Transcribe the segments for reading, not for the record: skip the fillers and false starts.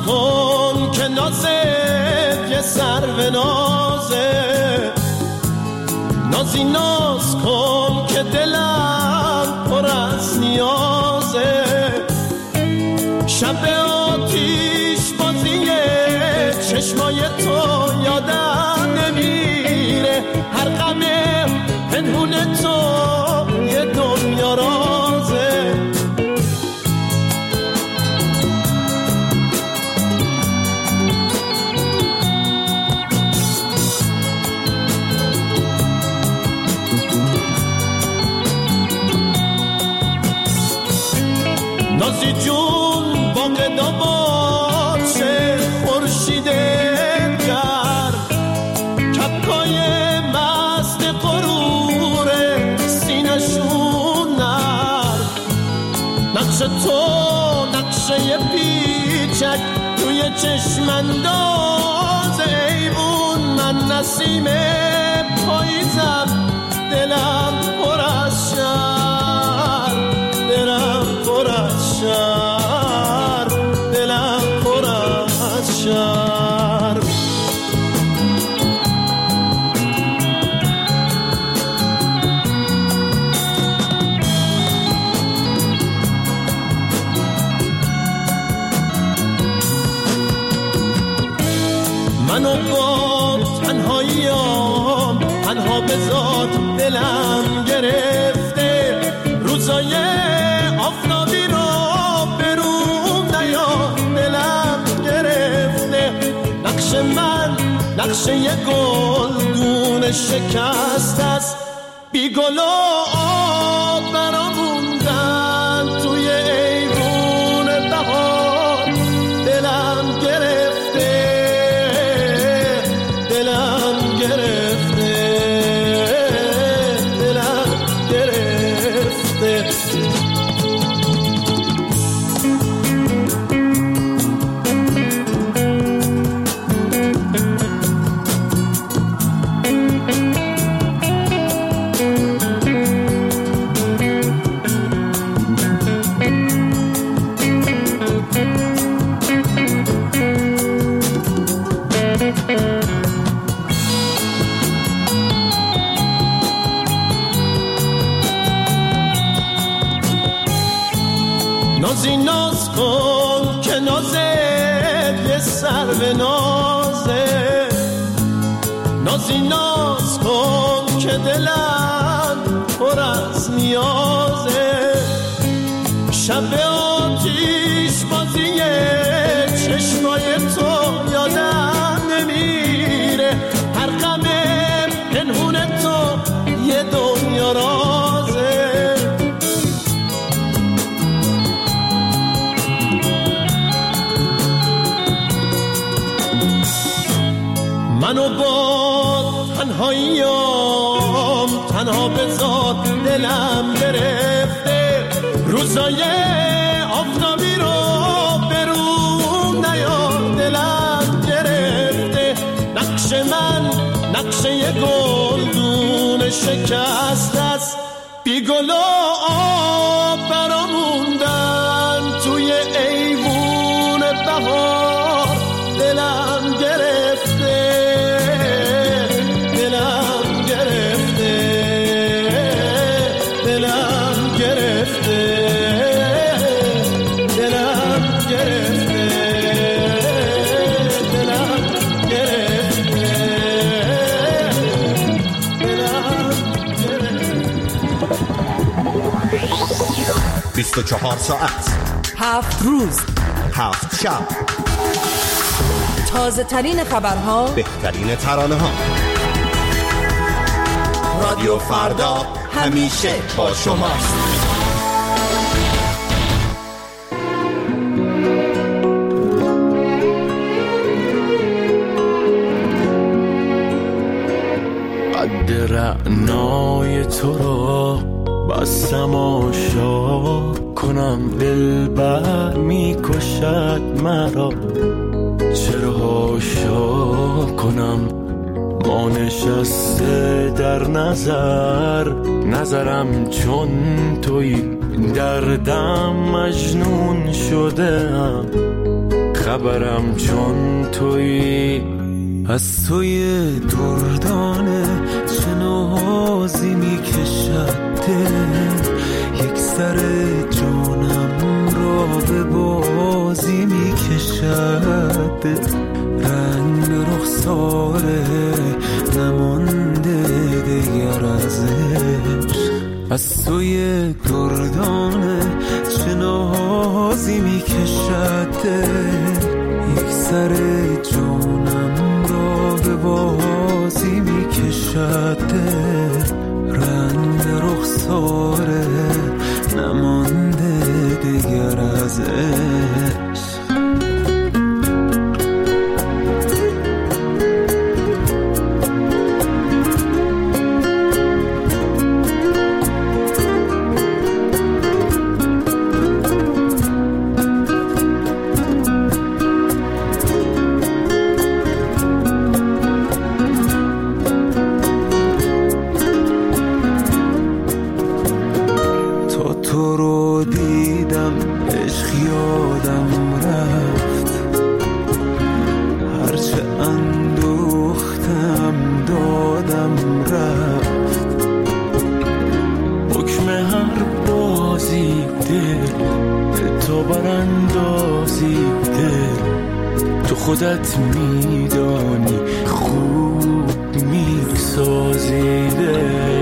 کن که نازت یه سرو نازه، نازی ناز کن که دلم پر از نیازه. شب آتیش بازیه چشمای تو یادم نمیره، هر غم پنهون تو یه دنیا رازه. نازی جون باغ داباد چه خورشیده کرد، کپکای مست غرور سینشون نرد. نقش تو نقشه پیچک توی چشم انداز ایوون، من نسیم پاییزم دلم پر از شهر، دلم پر از شهر، دلم پر از شهر. منو با تنهاییام تنها بذار، دلم گرفته روزای آفتابی رو بروم نیا، دلم گرفته. نقش من نقشه یه گلدون شکست است، بی گل و آب برام موندن توی ایوون بهار. دلم گرفته، دلم گرفته، دلم گرفته. نازی ناز کن که نازت یه سرو نازه، نازی ناز کن که دلم پر از نیازه. شب آتیش بازیه چشمای تو یادم نمیره، هر غم پنهون تو یه دنیا رازه. منو با تنهاییام تنها بذار، دلم گرفته روزای آفتابی رو بروم نیا، دلم گرفته. نقش من نقشه یه گلدون شکست است، بی گل و آب برام موندن توی ایوون بهار. دلم گرفته، دلم گرفته، دلم گرفته، دلم گرفته، دلم گرفته، دلم گرفته. 24 ساعت 7 روز 7 شب، تازه ترین خبرها، بهترین ترانه ها. رادیو فردا همیشه با شماست. قد رعنای تو را بستم آشا کنم، دلبر می کشد مرا چرا هاشا کنم. ما نشسته در نظرم چون توی، دردم مجنون شدم، خبرم چون تویی. از توی دردانه چه نازی میکشد دل، یک سر جانم را به بازی میکشد دل. رنگ رخساره نمانده دیگر ازش، از توی دردانه چه نازی میکشد دل، یک سر جانم را به بازی میکشد دل. رنگ رخساره نمانده دیگر ازش. خودت میدانی خوب میسازیده،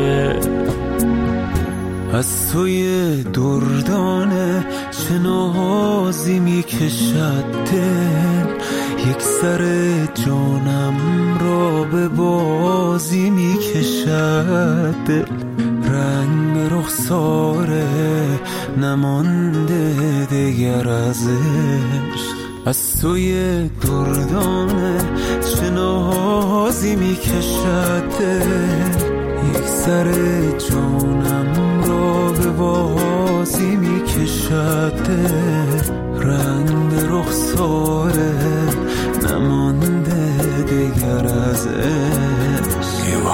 از توی دردانه چه نازی میکشد دل، یک سر جانم را به بازی میکشد دل. رنگ رخساره نمانده دیگر ازش، از توی دردانه چه نازی میکشد دل، یک سر جانم را به بازی میکشد دل. رنگ رخساره نمانده دیگر ازش.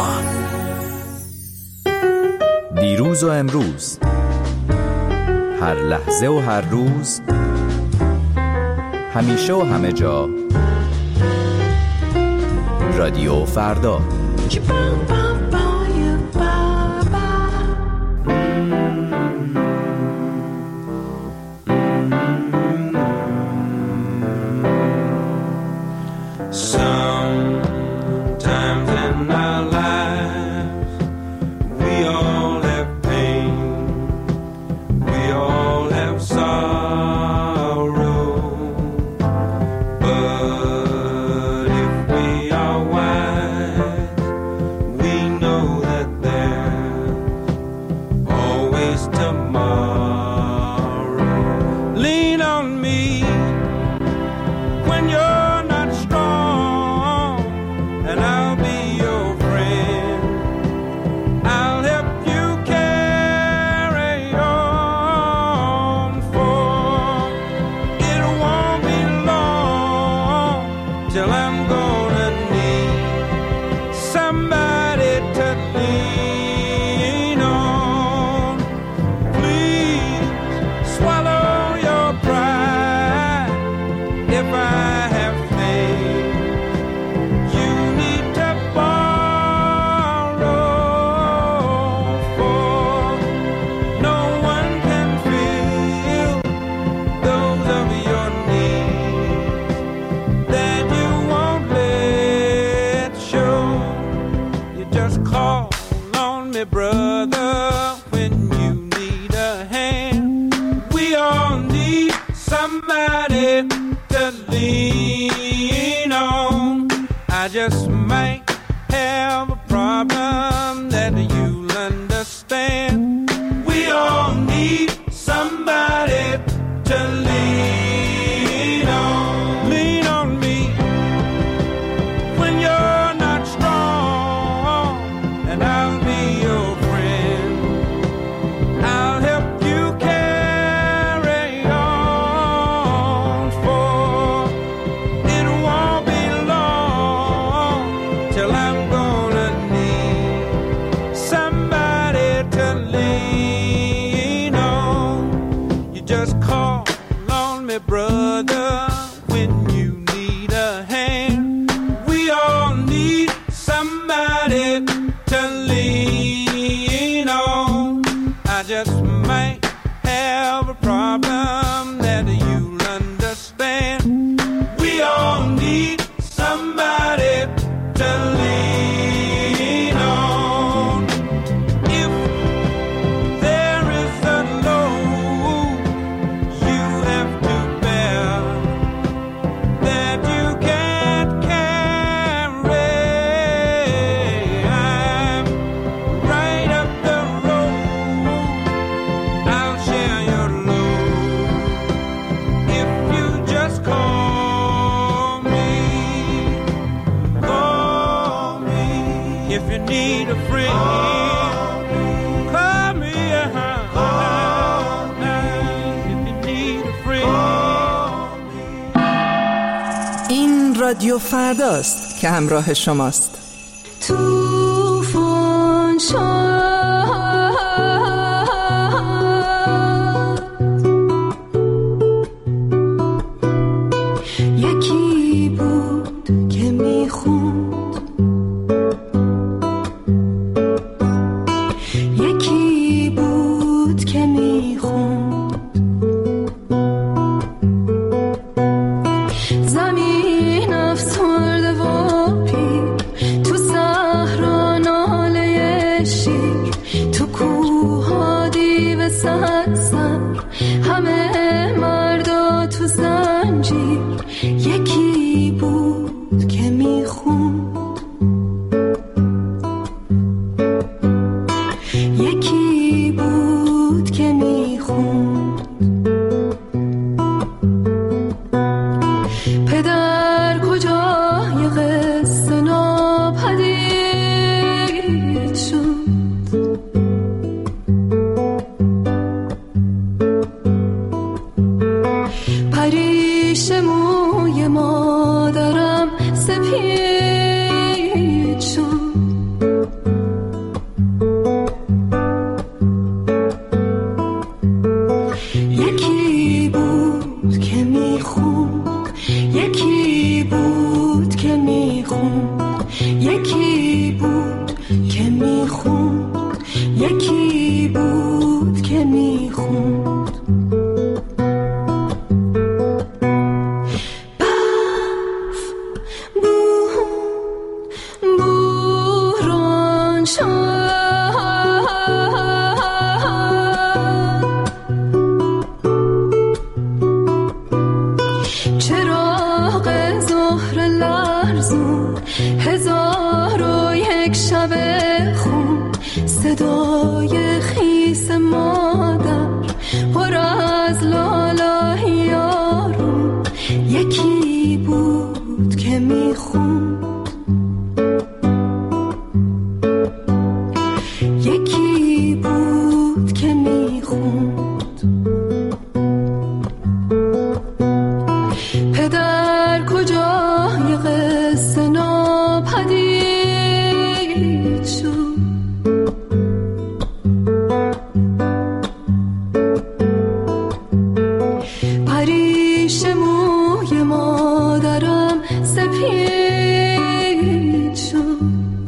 دیروز و امروز، هر لحظه و هر روز، همیشه و همه جا، رادیو فردا. Till If you need a friend, call me. If you need a friend. این رادیو فرداست که همراه شماست. طوفان یکی بود که میخوند، یکی بود که میخوند، زمین افسرده و پیر، تو صحرا ناله شیر، تو کوها دیو سرسر، همه مردا تو زنجیر، یکی بود که میخوند، یکی بود که میخوند. پدر کجای قصه ناپدید شد، پریش موی مادرم سپید شد، یکی بود که میخوند، یکی بود که میخوند، یکی بود که میخوند، یکی بود که میخوند. هزار و یک شب خون، صدای خیس مادر پر از لاله یارون، یکی بود که میخوند، یکی بود که میخوند. پدر کجای قصه ناپدید شد، پریش موی مادرم سپید شد،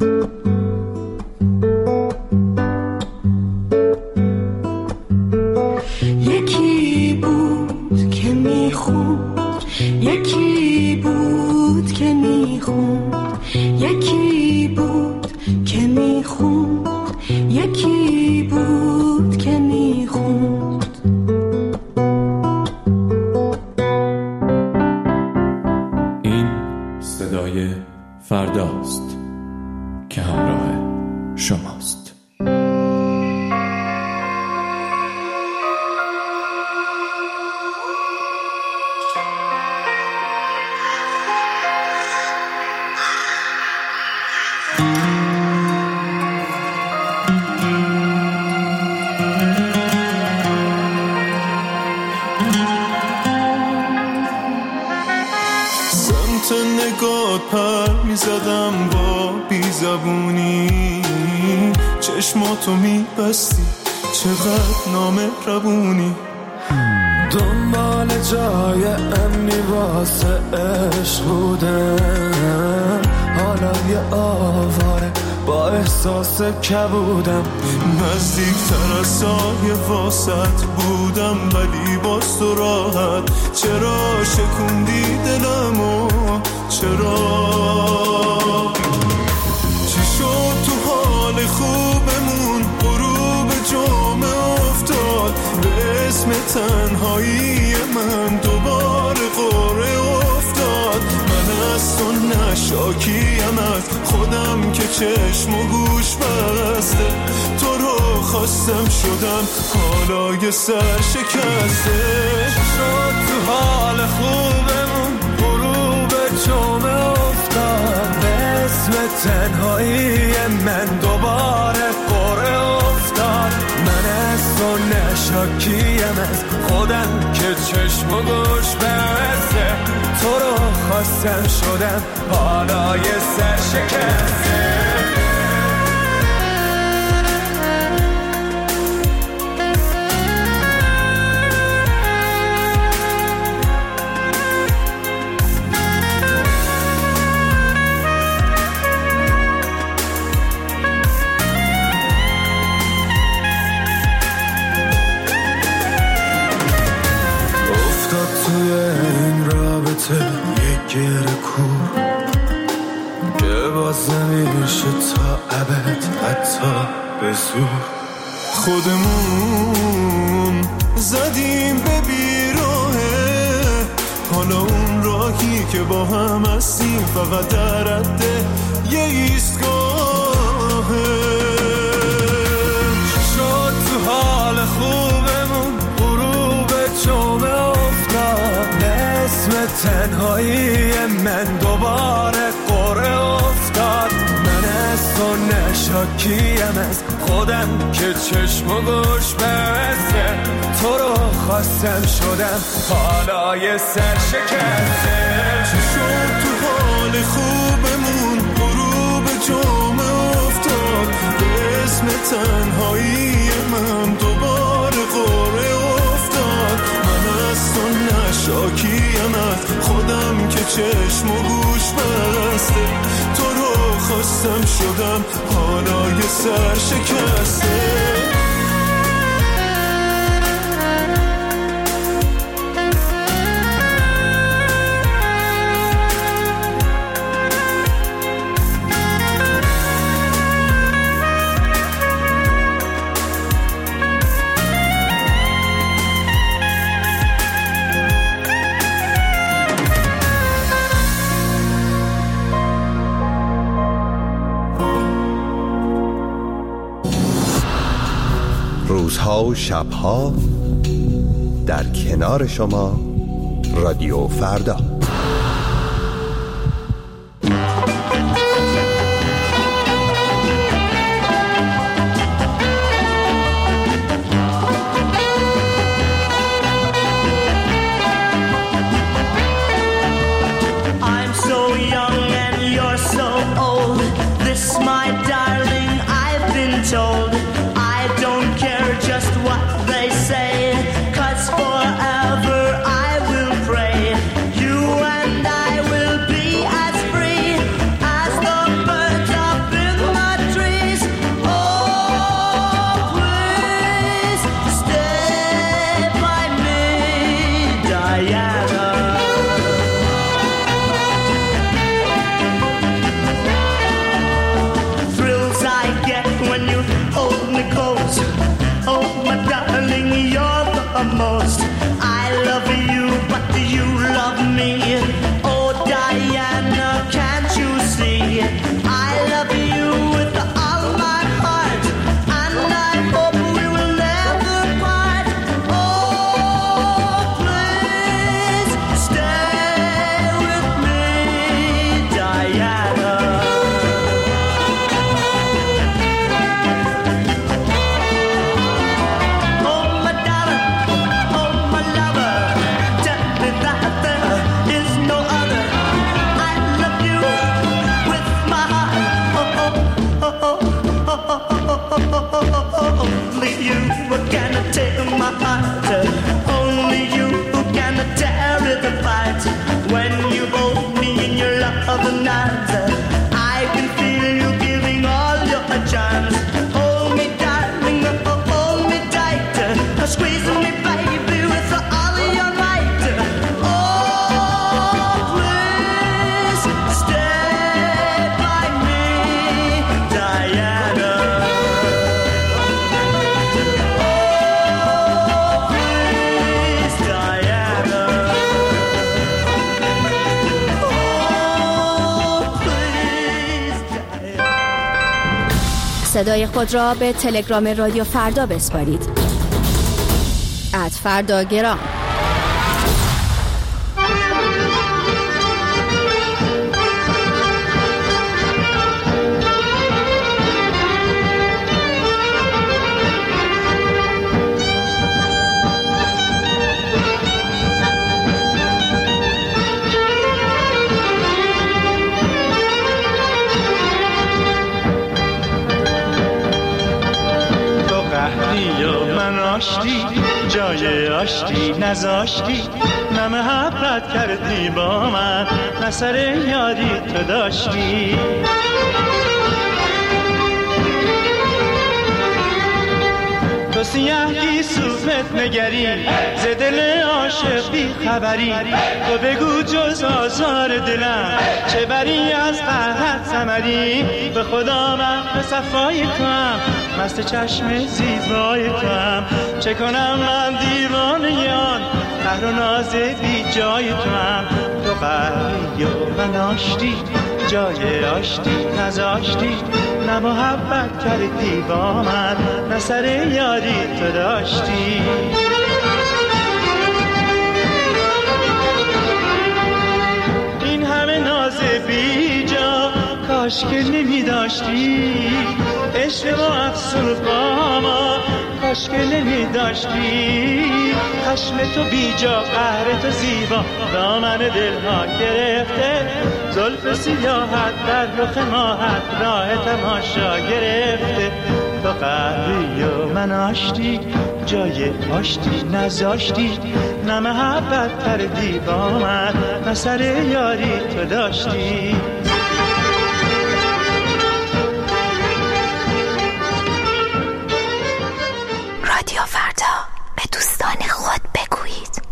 یکی بود که میخوند، یکی بود که میخوند، یکی بود که میخوند، یکی بود که میخوند. این صدای فرداست که همراه شماست. نگات پر میزدم با بیزبونی، چشماتو میبستی چقدر نامهربونی، دنبال جای امنی واسه عشق بودم، حالا یه آواره با احساس کبودم، نزدیکتر از سایه واسط بودم ولی باز تو راحت، چرا شکوندی دلمو، چرا چی شد تو حال خوبمون، غروب جمعه افتاد به اسم تنهایی من، دوباره قره افتاد، من از تو نشاکیم از خودم که چشم و گوش بسته، تو رو خواستم شدم حالا یه سر شکسته، شد تو حال خوبمون غروب جمعه افتاد به اسم نسم تنهایی من دوباره قره افتاد. من از تو نشاکیم از خودم که چشم و گوش بسته، تو رو خواستم شدم حالا یه سرشکسته. توی این رابطه یک گره کور که باز نمیشه تا ابد حتی به زور. خودمون زدیم به بیراهه، حالا اون راهی که با هم هستیم فقط در حد یه ایستگاهه. شد تو حال خوبمون غروب جمعه افتاد. نسم تنهایی من دوباره قره افتاد. من از تو نشاکیم از خودم که چشم و گوش بسته، تو رو خواستم شدم حالا یه سرشکسته. چی شد تو حال خوبمون غروب جمعه افتاد. به اسم تنهایی من دوباره قره افتاد. من از تو نشاکیم از خودم که چشم و گوش بسته، تو رو خواستم شدم حالا یه سرشکسته. روزها و شبها در کنار شما رادیو فردا. I'm so young and you're so old. This, my darling, I've been told. I don't care just what they say, 'cause forever I will pray. You and I will be as free as the birds up in the trees. Oh, please stay by me, Diana. Thrills I get when you hold me close. Oh, my darling, you're the most. I love you, but do you love me? Oh, Diana, can't you see? I love you with all my heart, and I hope we will never part. Oh, please stay with me, Diana. Oh, my darling, oh, my lover, tell me that there is no other. I love you with my heart. Oh, oh, oh, oh, oh, oh, oh. Only you can take my heart. Only you can tear it apart. When you hold me in your loving arms, I can feel you giving all your charms. Hold me, darling, oh, hold me tight. Squeeze me, baby, with all your might. Oh, please stay by me, Diana. Oh, please, Diana. Oh, please, Diana. صدای خود را به تلگرام رادیو فردا بسپارید. @فرداگرام. جای آشتی نذاشتی، نه محبت کردی با من، نه سر یاری تو داشتی. تو سیاهی صورت نگری، ز دل عاشق بی خبری. تو بگو جز آزار دلم چه بری از قهرت ثمری. به خدا من به صفای تو هم، مست چشم زیبای تو هم. چه کنم من دیوانه آن قهر و ناز بی جای تو هم. تو قهری و من آشتی، جای آشتی نذاشتی، نه محبت کردی با من، نه سر یاری تو داشتی. این همه ناز بی جا کاش که نمی داشتی. عشق و افسون با ما کاش که نمی داشتی. خشم تو بی جا، قهر تو زیبا، دامن دلها گرفته. زلف سیاحت در رخ ماهت راه تماشا گرفته. تو قهری و من آشتی، جای آشتی نذاشتی، نه محبت کردی با من، نه سر یاری تو داشتی. رادیو فردا، به دوستان خود بگویید.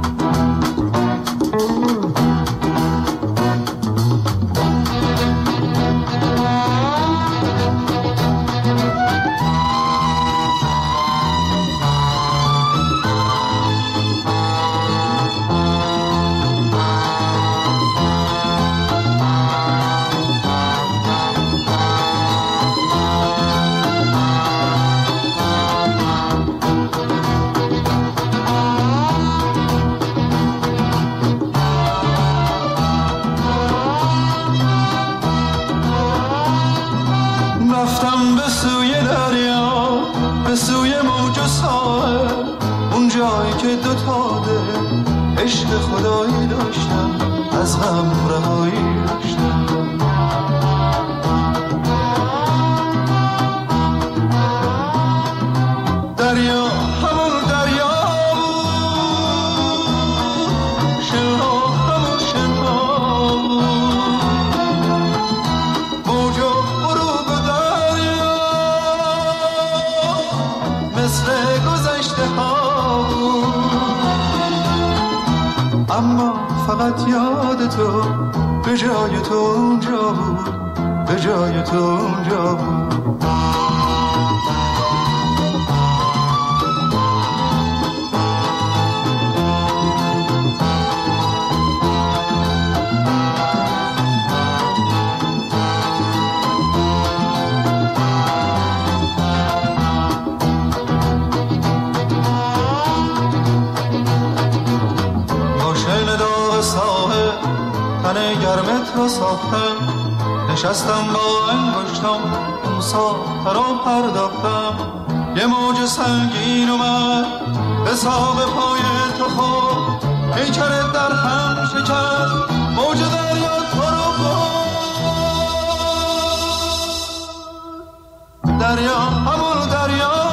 رفتم به سوی دریا، به سوی موج و ساحل، اون جایی که دوتا دل عشق خدایی داشتن، از غم رهایی داشتن. دریا همون دریا بود، شنها همون شنها بود، موج و غروب دریا مثل گذشته ها بود. اما فقط یاد تو به جای تو اونجا بود، به جای تو اونجا بود. گرمت را ساختم، نشستم با انگشتم اون ساخته را پرداختم. یه موج سنگین اومد به ساق پای تو خورد، پیکرت در هم شکست، موج دریا تو رو برد. دریا همون دریا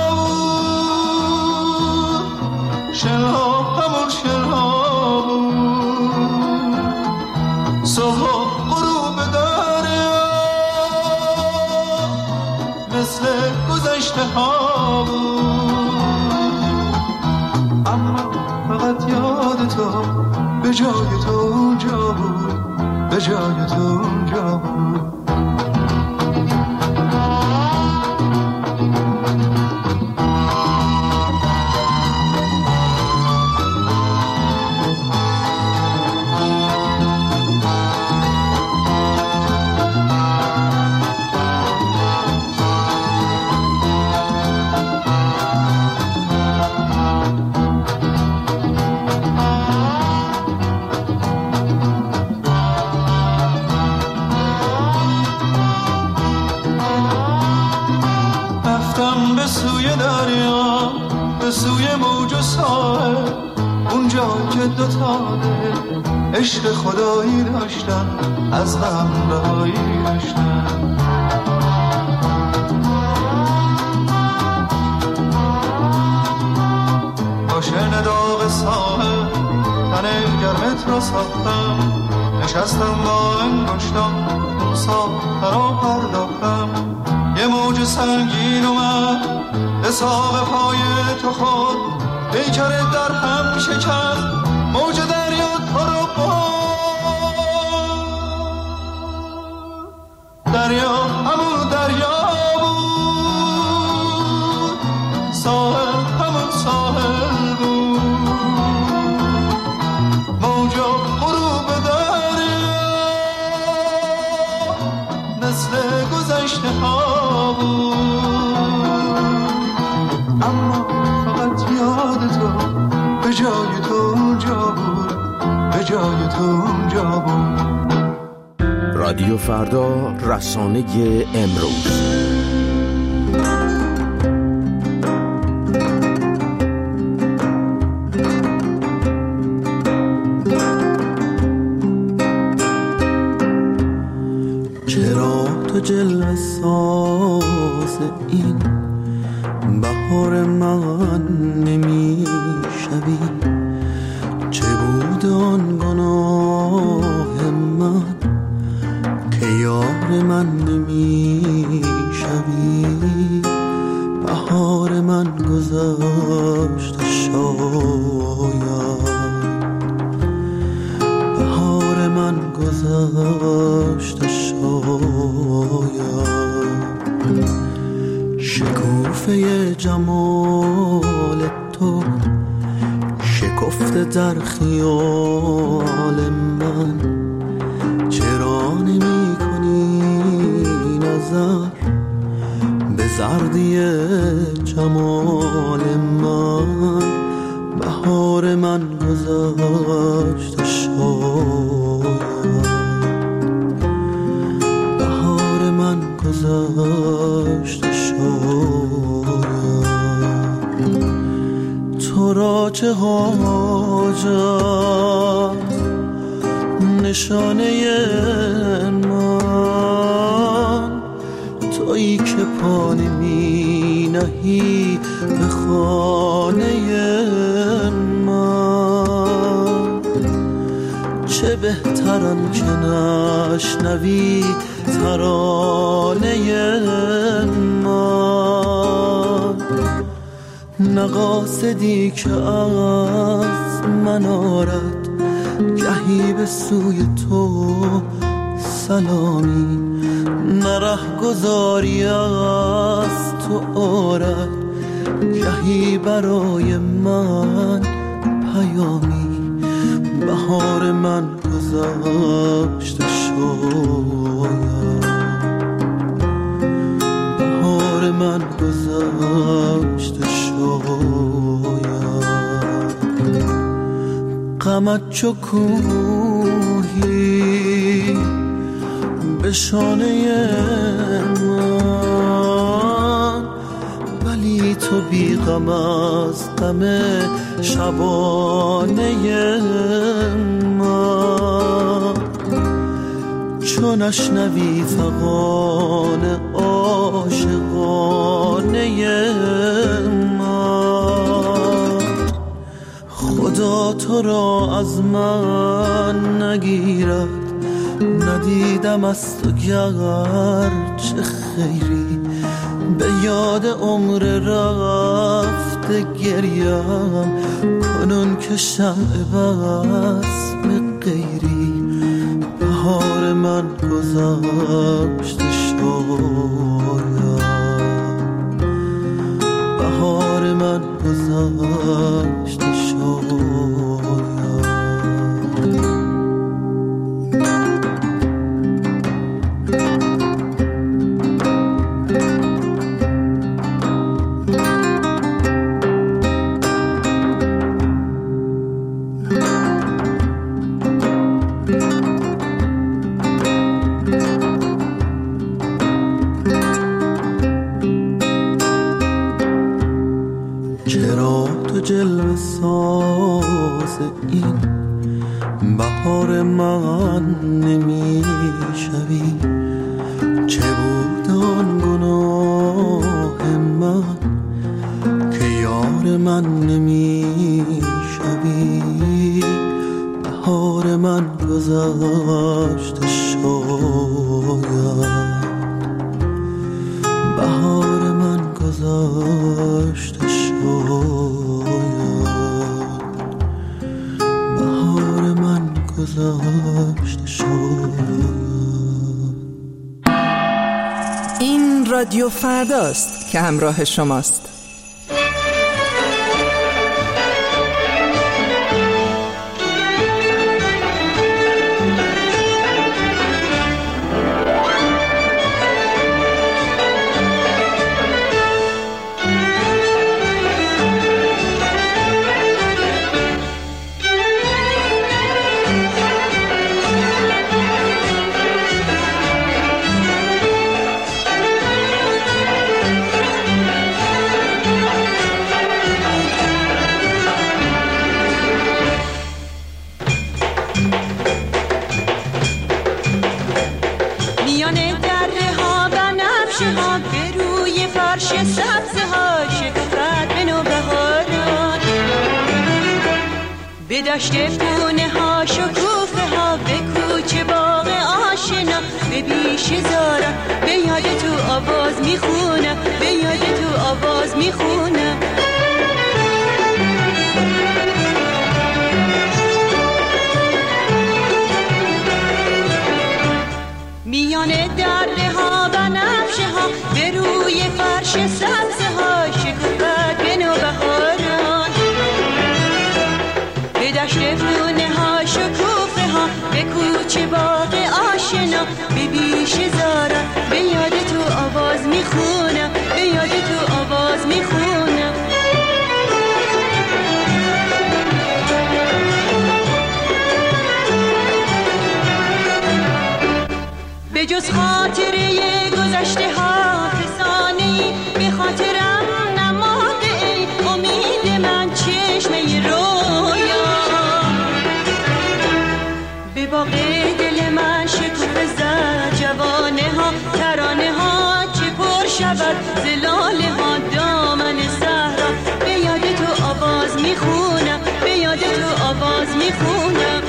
بود، شنها همون شنها بود، صبح و غروب دریا مثل گذشته ها بود. اما فقط یاد تو به جای تو اونجا بود، به جای تو اونجا بود. به سوی دریا، به سوی موج و ساحل، اونجا که دوتا دل عشق خدایی داشتن، از غم رهایی داشتن. با شعر خط را ساختم، نشستم با انگشتم ساختر را پرداختم. یه موج سنگین اومد حساب پای تو خود، پیکرت در هم شکست، موج دریا تو رو دریا همون دریا بود، ساحل همون ساحل بود، موجا غروب دریا مثل گذشته ها بود. اما فقط یاد تو به جای تو اونجا بود، به جای تو اونجا بود. رادیو فردا، رسانه امروز. چرا تو جلوه ساز این بهار من نمی شوی؟ چه بود آن گناه من که یار من نمی شوی؟ بهار من گذشت شاید، بهار من گذشت شاید. شکوفه جمال تو شکفته در خیال من، چرا نمی کنی نظر به زردی جمال من؟ بهار من گذشت شاید، بهار من گذشت شاید. تو را چه حاجت نشانه من، تویی که پا نمی نهی به خانه من. چه بهترم که نشنوی ترانه من، نه قاصدی که از من آرد گهی به سوی تو سلامی، نه رهگذاری از تو آرد گهی برای من پیامی. بهار من گذشت شاید، بهار من گذشت شاید. غمت چو کوهی به شانه من، ولی تو بی غم از غم شبانه من. چون نشنوی فغان عاشقانه من، خدا تو را از من نگیرد. ندیدم از تو گر چه خیری، به یاد عمر رفته گریم کنون که شمع بزم غیری. بهار من گذشت شاید، بهار من گذشت شاید. جلوه ساز این بهار من نمی شوی؟ چه بود آن گناه من که یار من نمی شوی؟ بهار گذشته شاید، بهار من گذشته شاید، بهار من گذشته شاید. این رادیو فرداست که همراه شماست. به دشت پونه ها شکوفه ها، به کوچه باغ آشنا، به بیش زارم به یاد تو آواز میخونم، به یاد تو آواز میخونم. میان دره ها بنفشه ها، به روی فرش سبزه ها، شکوفت به نوبهاران. به دشت پونه ها شکوفه ها، به کوچه باغ آشنا، به بیش زارم به یاد تو آواز میخونم، به یاد تو آواز میخونم. به جز خاطره گذشته ها فسانه‌ای به خاطرم نماده ای، امید من چشمه رویا. به باغ دل من شکوفه زد جوانه ها، ترانه ها چه پر شود زلاله ها، دامن صحرا. به یاد تو آواز میخونم، به یاد تو آواز میخونم.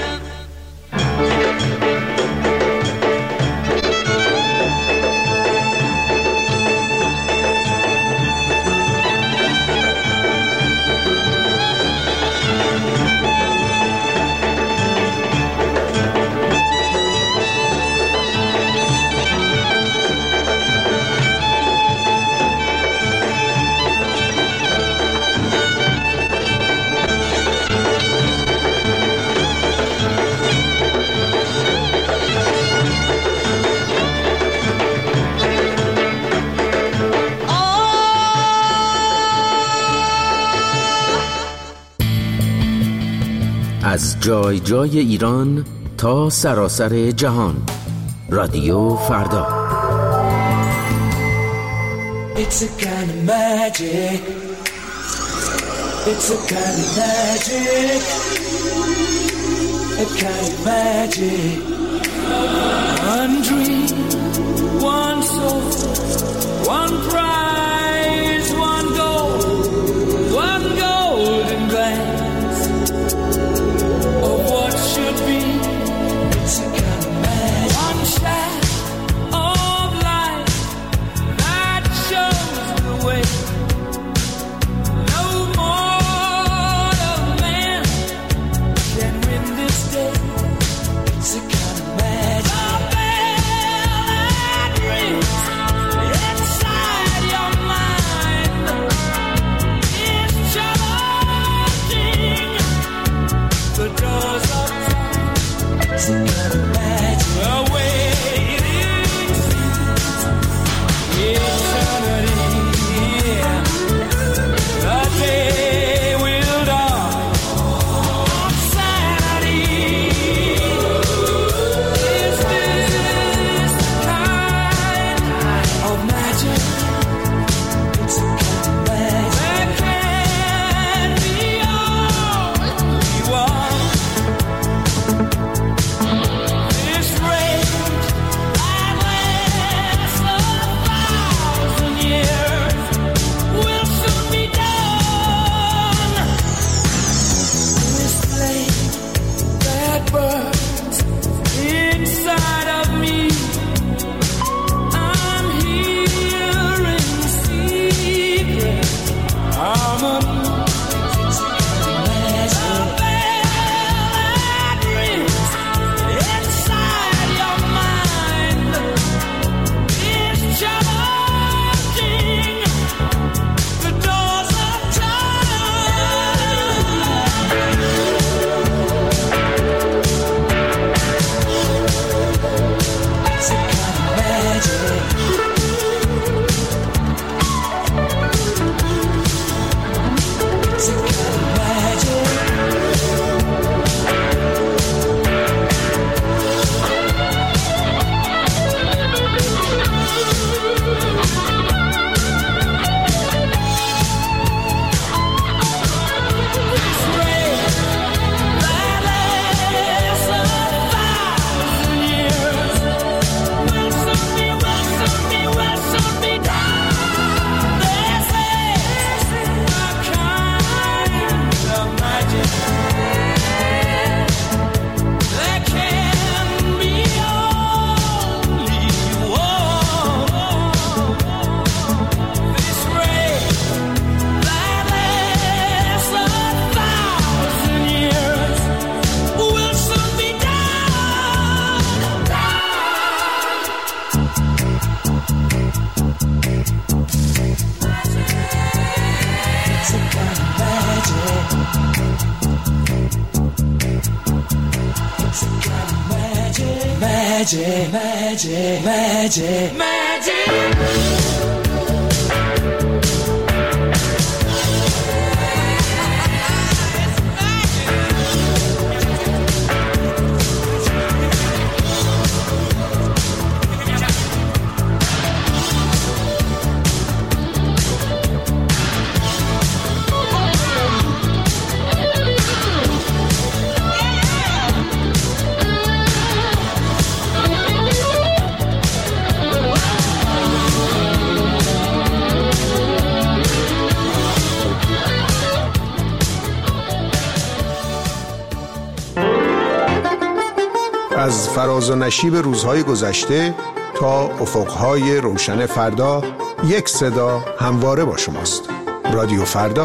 از جای جای ایران تا سراسر جهان، رادیو فردا. It's a kind of magic. It's a kind of magic. A kind of magic. One dream, one soul, one prize, one goal, one golden glance of what should be. It's a kind of magic. One shot of light that shows the way. No mortal man can win this day. It's a kind of magic. از فراز و نشیب روزهای گذشته تا افقهای روشن فردا، یک صدا همواره با شماست. رادیو فردا.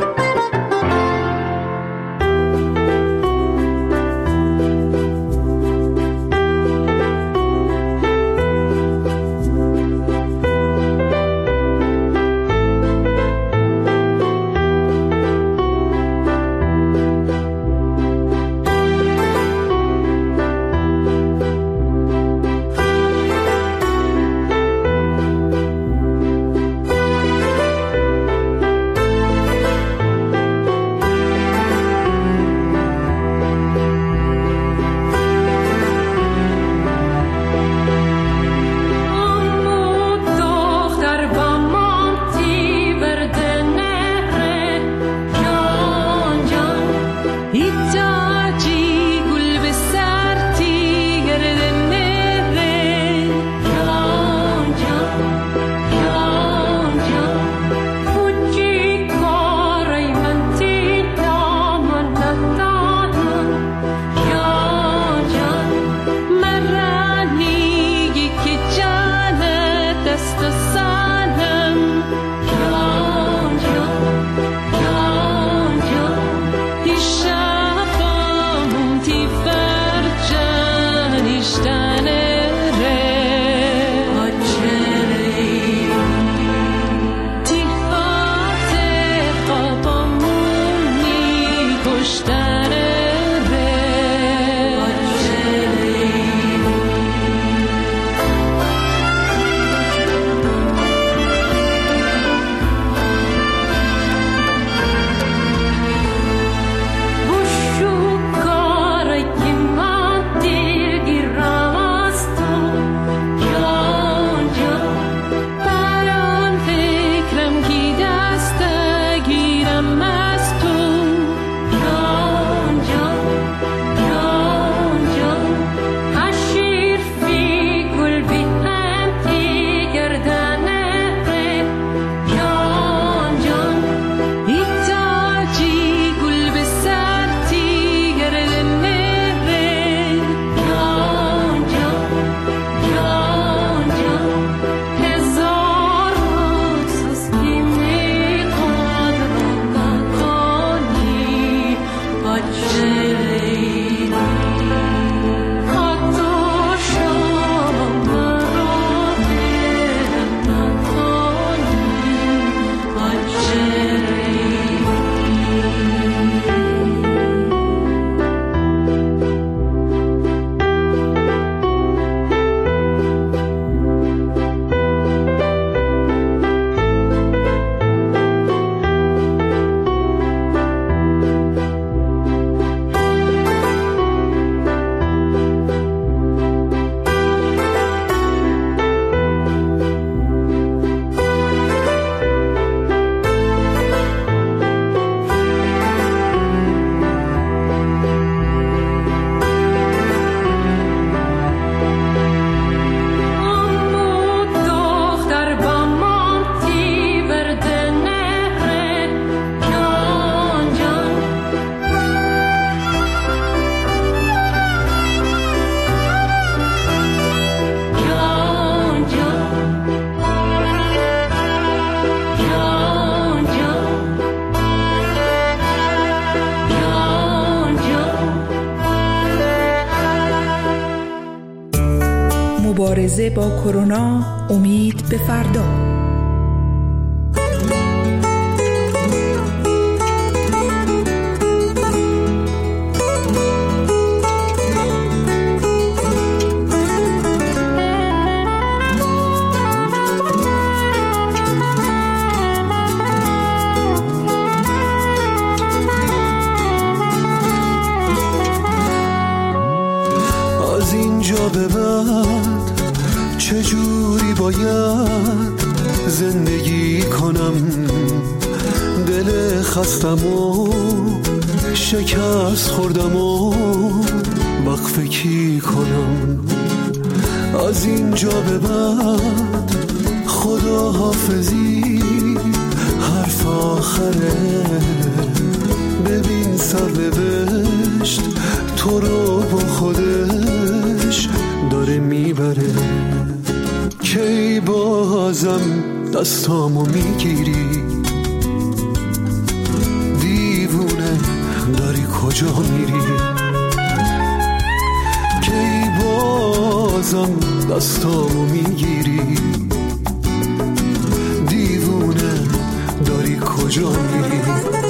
مبارزه با کرونا، امید به فردا. چجوری باید زندگی کنم، دل خستم و شکست خوردم و وقفه کی کنم. از اینجا به بعد خدا حافظی حرف آخره، ببین سرنوشت تو رو با خودش داره میبره. کی بازم دستامو میگیری، دیوونه داری کجا میری؟ کی بازم دستامو میگیری، دیوونه داری کجا میری؟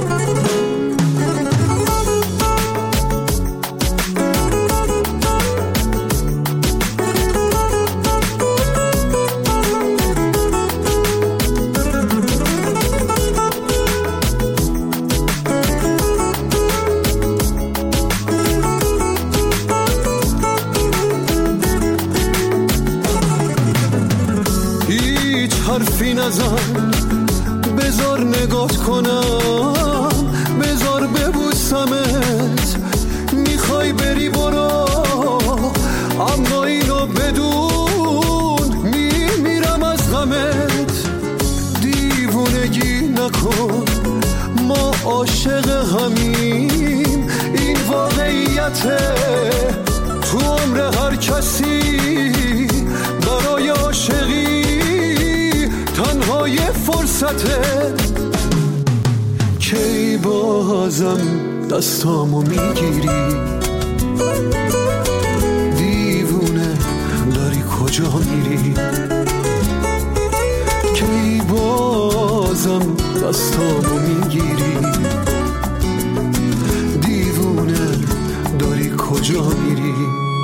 حرفی نزن، بذار نگات کنم، بذار ببوسمت. میخوای بری برو، اما اینو بدون میمیرم از غمت. دیوونگی نکن، ما عاشق همیم، این واقعیته. تو عمر هر کسی برای عاشقی تنها یه فرصته. کی بازم دستامو میگیری، دیوونه داری کجا میری؟ کی بازم دستامو میگیری، دیوونه داری کجا میری؟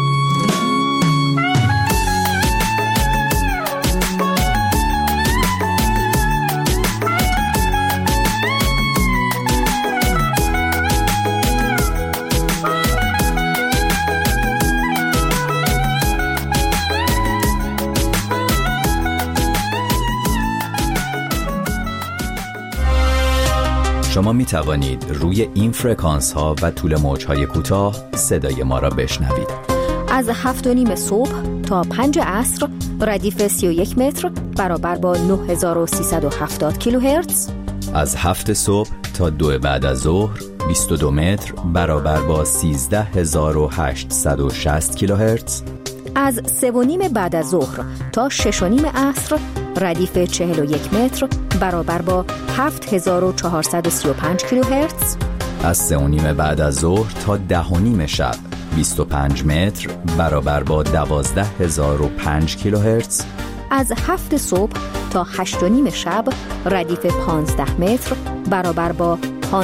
شما می توانید روی این فرکانس ها و طول موج های کوتاه صدای ما را بشنوید. از 7:30 صبح تا 5 عصر ردیف 31 متر برابر با 9370 کیلوهرتز. از 7 صبح تا 2 بعد از ظهر 22 متر برابر با 13860 کیلوهرتز. از 3:30 بعد از ظهر تا 6:30 عصر ردیف 41 متر برابر با 7435 کیلوهرتز. از 3:30 بعد از ظهر تا 10:30 شب 25 متر برابر با 12005 کیلوهرتز. از 7 صبح تا 8:30 شب ردیف 15 متر برابر با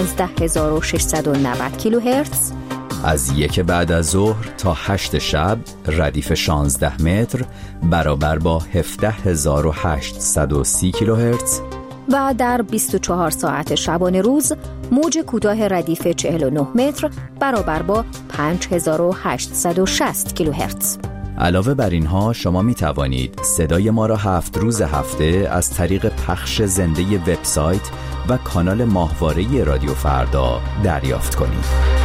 15690 کیلوهرتز. از 1 بعد از ظهر تا 8 شب ردیف 16 متر برابر با 17830 کیلوهرتز. و در 24 ساعت شبانه روز موج کوتاه ردیف 49 متر برابر با 5860 کیلوهرتز. علاوه بر اینها شما می توانید صدای ما را 7 روز هفته از طریق پخش زنده وبسایت و کانال ماهواره رادیو فردا دریافت کنید.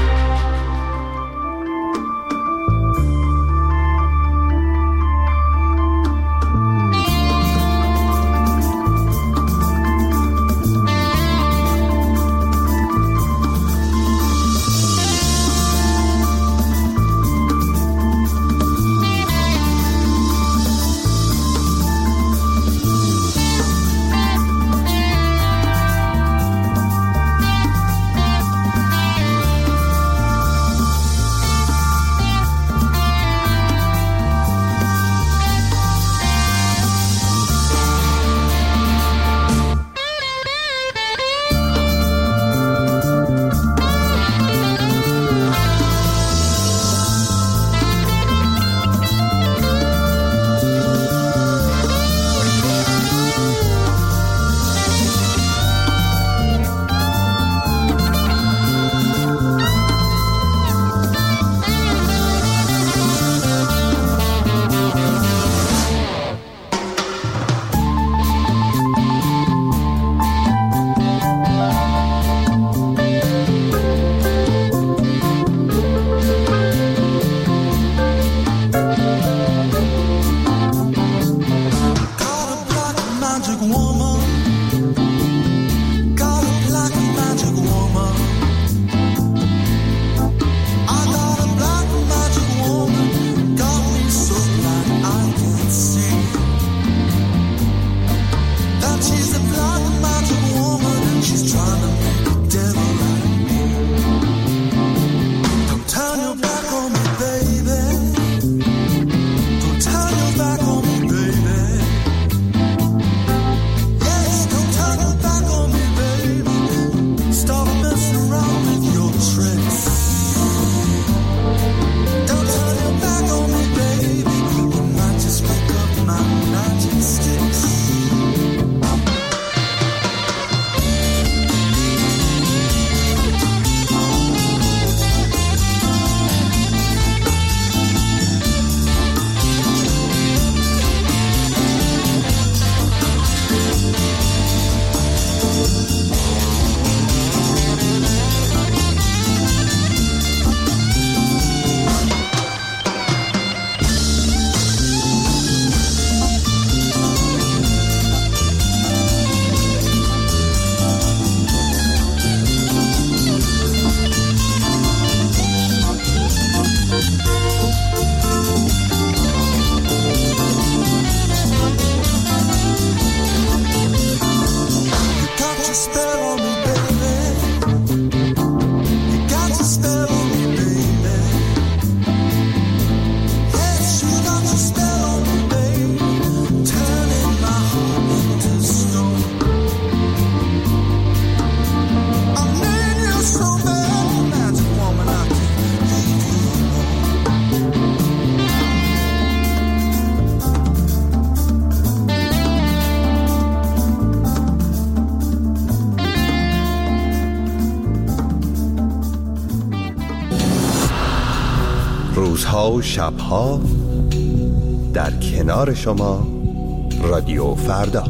روزها و شبها در کنار شما رادیو فردا.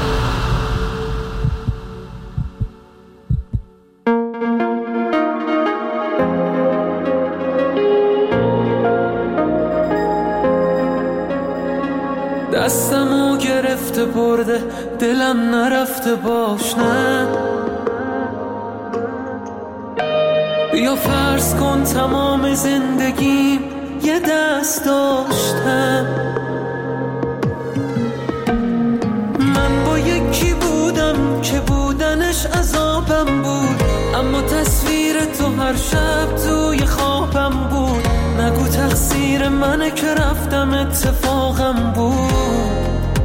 دستمو گرفته برده دلم نرفته باش نه، بیا فرض کن تمام زندگیم یه دست داشتم. من با یکی بودم که بودنش عذابم بود، اما تصویر تو هر شب توی خوابم بود. نگو تقصیر منه که رفتم اتفاقم بود.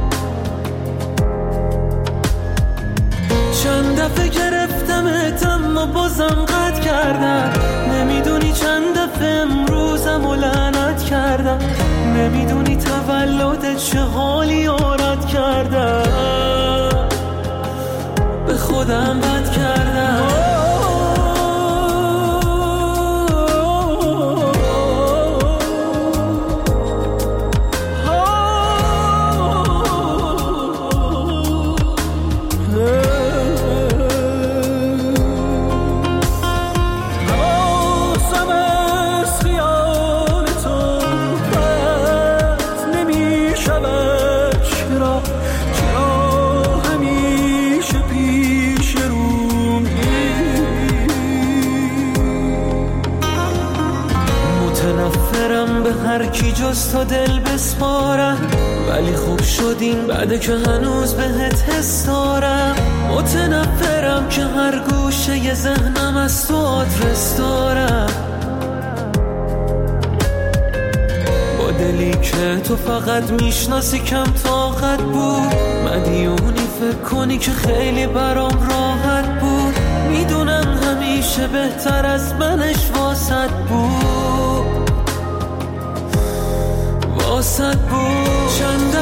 چند دفعه گرفتمت اما بازم قطع کردم. نمیدونی چند دفعه امروزم و لعنت کردم. نمیدونی تولدت چه حالی آرد کردم. به خودم بد کردم. هر کی جز تو دل بسپارم، ولی خوب شدین بعد که هنوز بهت حس دارم. متنفرم که هر گوشه ی ذهنم از تو آدرس دارم. با دلی که تو فقط میشناسی کم طاقت بود. مدیونی فکر کنی که خیلی برام راحت بود. میدونم همیشه بهتر از منش واسط بود. واسط بود. چند